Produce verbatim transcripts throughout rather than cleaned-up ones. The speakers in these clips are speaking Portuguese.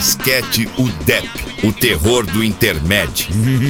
Basquete U D E P, o terror do intermédio.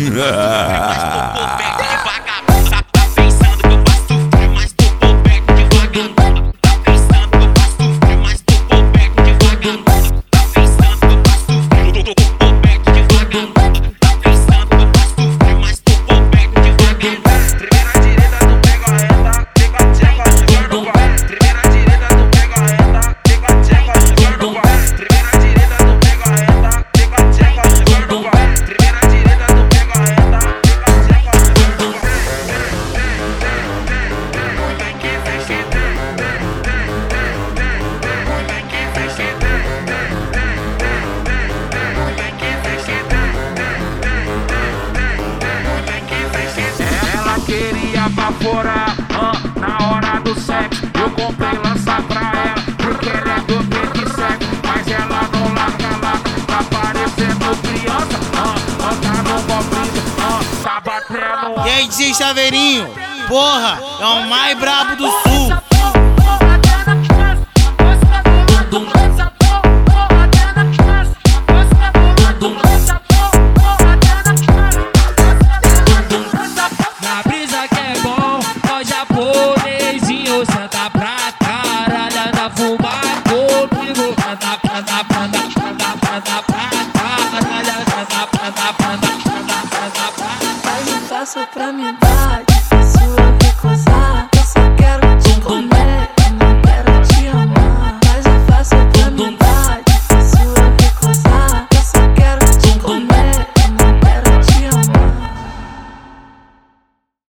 Queria baforar, uh, na hora do sexo. Eu comprei lança pra ela, porque ela é do pique sexo. Mas ela não larga, larga, tá parecendo criança. Uh, anda no bobrito, uh, tá batendo. E aí, D J Chaveirinho, porra, é o mais brabo do sul.